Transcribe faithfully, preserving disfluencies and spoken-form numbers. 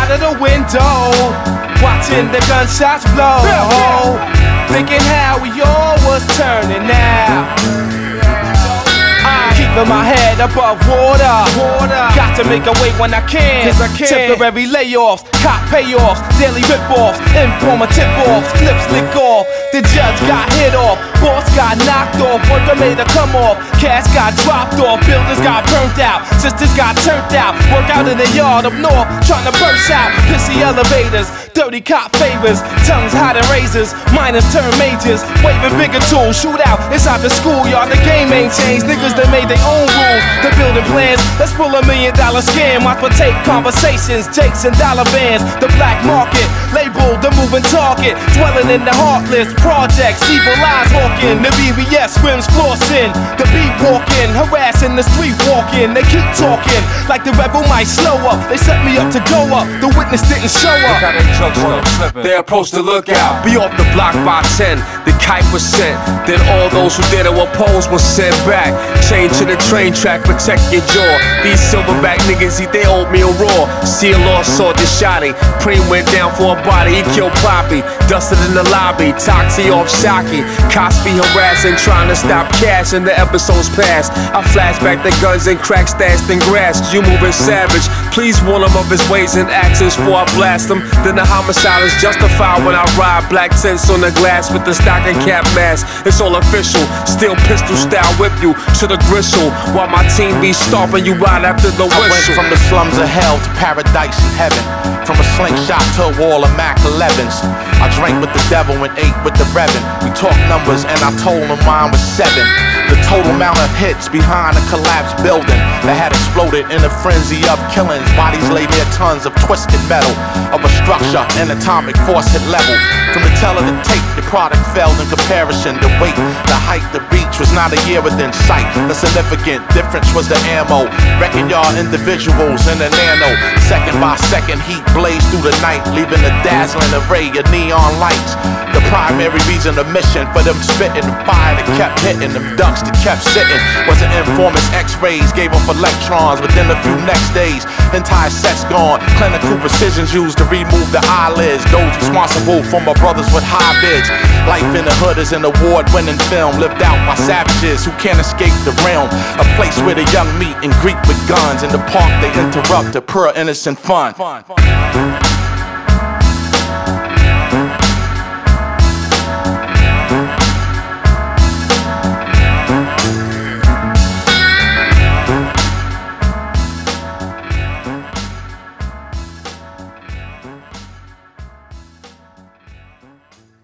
out of the window, watching the gunshots blow, thinking how we all was turning now. Keeping my head above water, water. Got to make a way when I can, Cause I can. Temporary layoffs, cop payoffs, daily rip-offs, informer tip-offs, clips lick off. The judge got hit off, boss got knocked off, worker made a come off, cash got dropped off, builders got burnt out, sisters got turned out. Work out in the yard up north, trying to burst out. Pissy elevators, dirty cop favors, tongues hot and razors, minors turn majors, waving bigger tools, shoot out inside the schoolyard. The game ain't changed, niggas that made their own rules. The building plans, let's pull a million dollar scam. Watch for tape conversations, Jakes and dollar bands. The black market, labeled the moving target, dwelling in the heartless projects. Evil eyes hawking, the B B S swims flossing, the beat walking, harassing the street walking. They keep talking like the rebel might slow up. They set me up to go up, the witness didn't show up. They approached the lookout, be off the block by ten. The kite was sent, then all those who dare to oppose was sent back. Chained to the train track, protect your jaw. These silverback niggas eat their oatmeal raw. See a lost sword to shotty. Preem went down for a body, he killed Poppy. Dusted in the lobby, Toxie off Shocky. Cosby harassing, trying to stop cash in the episodes past. I flashback the guns and crack stashed in grass. You moving savage, please warn him of his ways and actions before I blast him. Then the homicide is justified when I ride. Black tints on the glass with the stocking cap mask. It's all official, still pistol style whip you to the gristle, while my team be stomping you right after the whistle. I went from the slums of hell to paradise and heaven, from a slingshot to a wall of Mac elevens. I drank with the devil and ate with the reverend. We talked numbers and I told him mine was seven. The total amount of hits behind a collapsed building that had exploded in a frenzy of killings. Bodies lay near tons of twisted metal, of a structure and atomic force hit level. From the tell of the tape, the product failed in comparison. The weight, the height, the reach was not a year within sight. The significant difference was the ammo, wrecking y'all individuals in the nano. Second by second, heat blazed through the night, leaving a dazzling array of neon lights. The primary reason, the mission for them spitting, the fire that kept hitting, them ducks that kept sitting, was an informant's x-rays, gave off electrons within a few next days. Entire sets gone, clinical precisions used to remove the eyelids. Those responsible for my brothers with high bids. Life in the hood is an award-winning film, lived out by savages who can't escape the realm. A place where the young meet and greet with guns. In the park they interrupt the pure innocent fun.